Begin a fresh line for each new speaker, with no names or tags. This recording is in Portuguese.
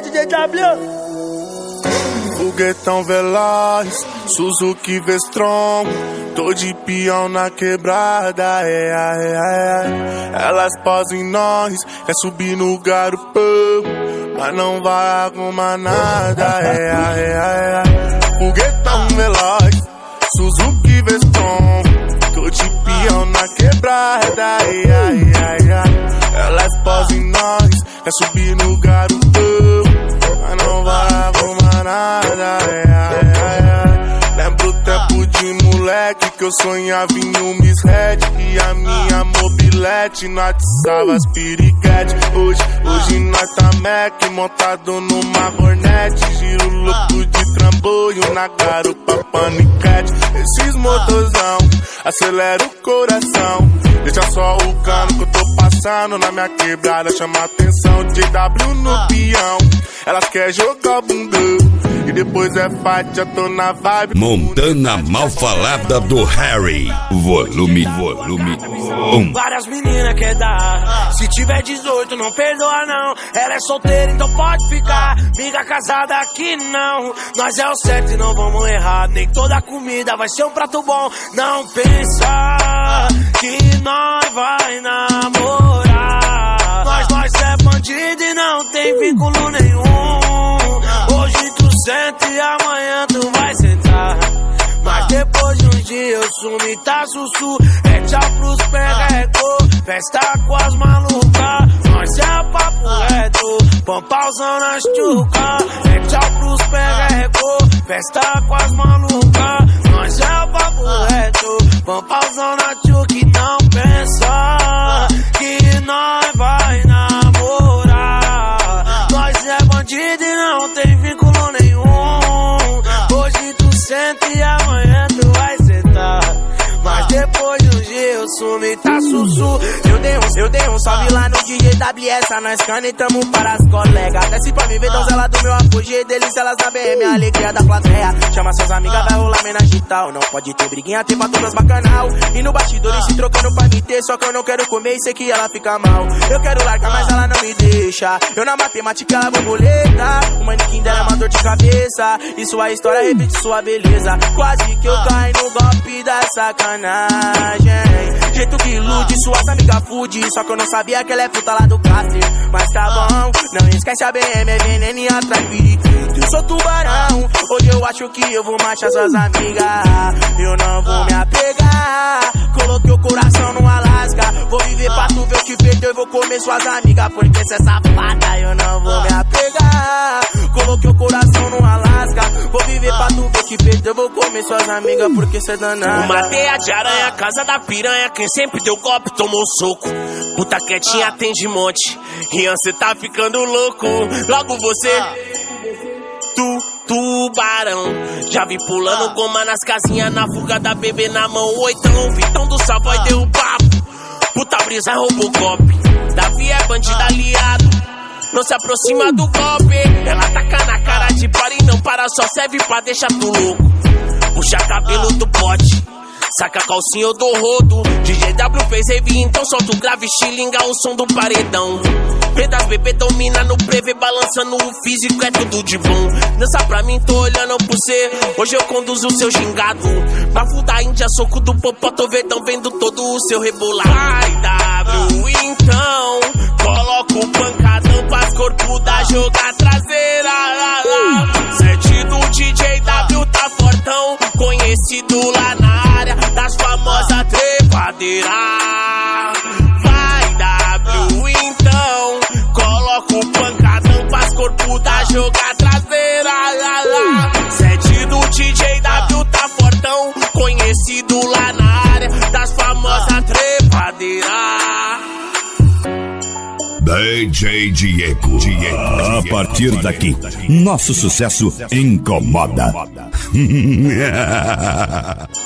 DJ W.
Foguetão veloz, Suzuki V-Strom, tô de peão na quebrada, Elas posam em nós, quer subir no garupão, mas não vai arrumar nada, Foguetão veloz, Suzuki V-Strom, tô de peão na quebrada, Elas posam em nós, quer subir no garupão, mas não vai arrumar nada, Lembro o tempo de moleque que eu sonhava em um Miss Red e a minha mobilete não atiçava as piriguete. Hoje nós tá Mac montado numa Hornet, giro louco de trambolho na garupa paniquete. Esses motorzão acelera o coração, deixa só o cano que eu tô passando na minha quebrada, chama atenção. JW no peão, elas querem jogar bundão e depois é fight, já tô na vibe.
Montana mal falada do Harry, volume 1.
Várias meninas quer dar, se tiver 18 não perdoa não. Ela é solteira então pode ficar, miga casada aqui não. Nós é o certo e não vamos errar, nem toda comida vai ser um prato bom. Não pensa que nós vai namorar, nós é bandido e não tem vínculo nenhum. Hoje tu senta e amanhã tu vai sentar, mas depois de um dia eu sumo e tá sussu. É tchau pros pega-recô, festa com as malucas, nós é o papo reto, pampauzão na chuca. É tchau pros pega-recô, festa com as malucas, nós é o papo reto, pampauzão na chuca. E não pensa que nós vai namorar, nós é bandido e não tem vínculo nenhum. Hoje tu senta e amanhã tu vai sentar, mas depois de um dia eu sumo e tá sussu. Eu dei um salve lá no DJ WS, nós canetamos para as colegas. Desce pra me ver, donzela do meu apogeu, delícia elas na BM, a alegria da plateia. Chama suas amigas, vai rolar homenagem e tal. Não pode ter briguinha, tem pra todas bacanal. E no bastidor se trocando pra me ter, só que eu não quero comer e sei que ela fica mal. Eu quero largar, mas ela não me deixa. Eu na matemática ela borboleta, o manequim dela é uma dor de cabeça, e sua história repete sua beleza. Quase que eu caio no golpe da sacanagem, jeito que ilude suas amigas fude, só que eu não sabia que ela é puta lá do Castro. Mas tá bom, não esquece a BM, é veneno e atrai periquito. Eu sou tubarão, hoje eu acho que eu vou machar suas amigas. Eu não vou me apegar, coloquei o coração no Alasca. Vou viver pra tu ver o que perdeu e vou comer suas amigas, porque cê é safada. Eu não vou me apegar, coloquei o coração no Alasca. Vou viver pra tu ver o que perdeu, vou comer suas amigas, porque cê é danada. Uma teia de aranha, casa da piranha, quem sempre deu golpe tomou soco. Puta quietinha tem de monte, Rian cê tá ficando louco. Logo você, tubarão, já vi pulando goma nas casinhas, na fuga da bebê na mão. Oitão, Vitão do Savoy deu o papo, puta brisa Robocop. Davi é bandido aliado, não se aproxima do golpe. Ela taca na cara de para e não para, só serve pra deixar tu louco. Puxa cabelo do pote, saca a calcinha do rodo. DJ W fez rave, então solta o grave, xilinga o som do paredão. Vê das bebê domina no prevê, balançando o físico, é tudo de bom. Dança pra mim, tô olhando por cê, hoje eu conduzo o seu gingado. Bafo da Índia, soco do popó, tô vendo todo o seu rebolar. Vai W, então coloca o pancadão pras corpo da joga traseira. Sete do DJ W tá fortão, conhecido lá na área das famosas trepadeiras. Vai W, então coloca o pancadão pras corpo da joga traseira. Sete do DJ W tá fortão, conhecido lá na área das famosas trepadeiras.
DJ Diego. A partir daqui, nosso sucesso incomoda.